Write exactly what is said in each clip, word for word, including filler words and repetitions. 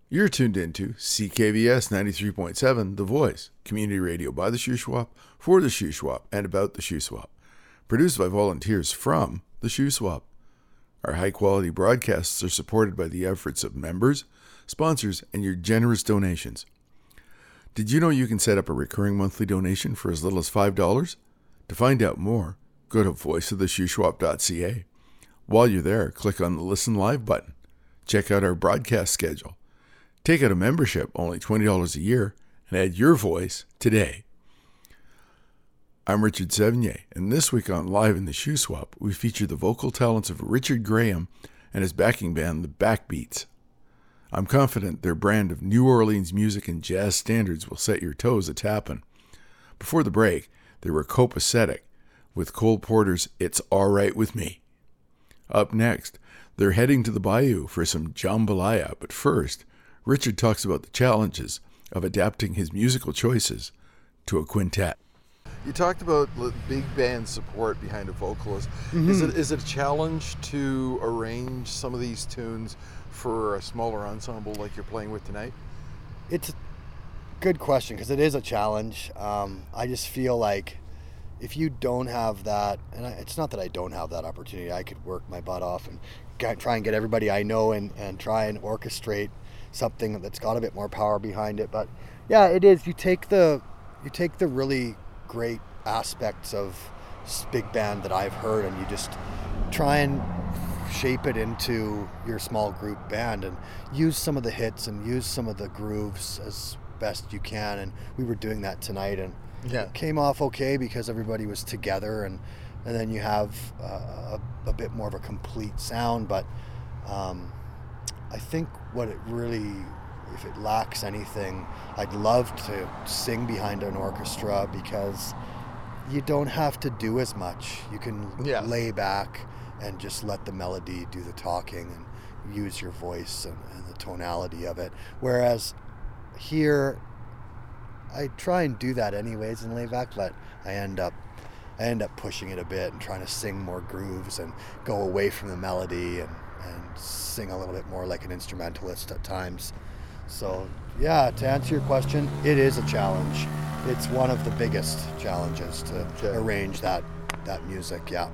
You're tuned into C K V S ninety-three point seven, The Voice, community radio by the Shuswap, for the Shuswap, and about the Shuswap. Produced by volunteers from the Shuswap. Our high-quality broadcasts are supported by the efforts of members, sponsors, and your generous donations. Did you know you can set up a recurring monthly donation for as little as five dollars? To find out more, go to voice of the shuswap dot c a. While you're there, click on the Listen Live button. Check out our broadcast schedule. Take out a membership, only twenty dollars a year, and add your voice today. I'm Richard Sevigny, and this week on Live in the Shuswap, we feature the vocal talents of Richard Graham and his backing band, the Backbeats. I'm confident their brand of New Orleans music and jazz standards will set your toes a-tapping. Before the break, they were copacetic with Cole Porter's It's All Right With Me. Up next, they're heading to the Bayou for some jambalaya, but first, Richard talks about the challenges of adapting his musical choices to a quintet. You talked about big band support behind a vocalist. Mm-hmm. Is it is it a challenge to arrange some of these tunes for a smaller ensemble like you're playing with tonight? It's a good question because it is a challenge. Um, I just feel like if you don't have that, and I, it's not that I don't have that opportunity, I could work my butt off and get, try and get everybody I know and, and try and orchestrate something that's got a bit more power behind it. But yeah, it is. You take the you take the really great aspects of big band that I've heard and you just try and shape it into your small group band and use some of the hits and use some of the grooves as best you can. And we were doing that tonight and yeah. It came off okay because everybody was together and and then you have uh, a, a bit more of a complete sound. But um, I think what it really, if it lacks anything, I'd love to sing behind an orchestra because you don't have to do as much. You can yeah. lay back and just let the melody do the talking and use your voice and, and the tonality of it. Whereas here, I try and do that anyways in layback, but I end up I end up pushing it a bit and trying to sing more grooves and go away from the melody and, and sing a little bit more like an instrumentalist at times. So yeah, to answer your question, it is a challenge. It's one of the biggest challenges to okay. arrange that that music, yeah.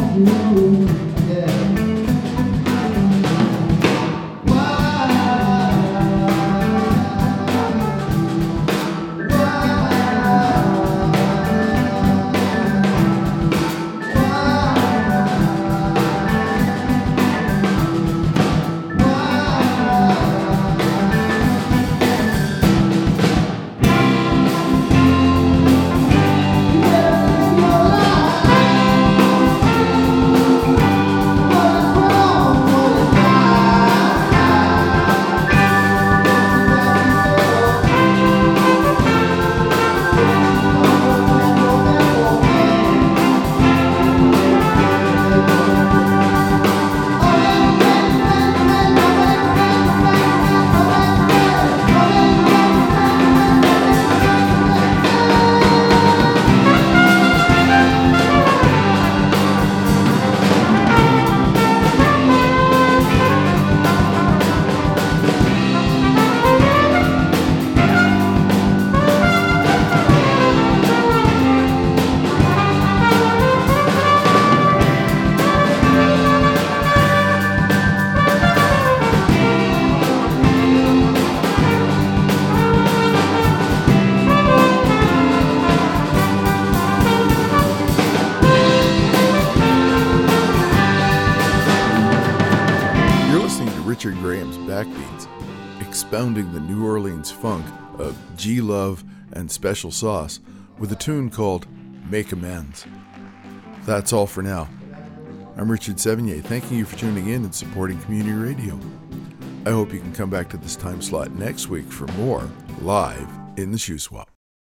Richard Graham's Backbeats, expounding the New Orleans funk of G-Love and Special Sauce with a tune called Make Amends. That's all for now. I'm Richard Sevigny, thanking you for tuning in and supporting community radio. I hope you can come back to this time slot next week for more Live in the Shoe Swap.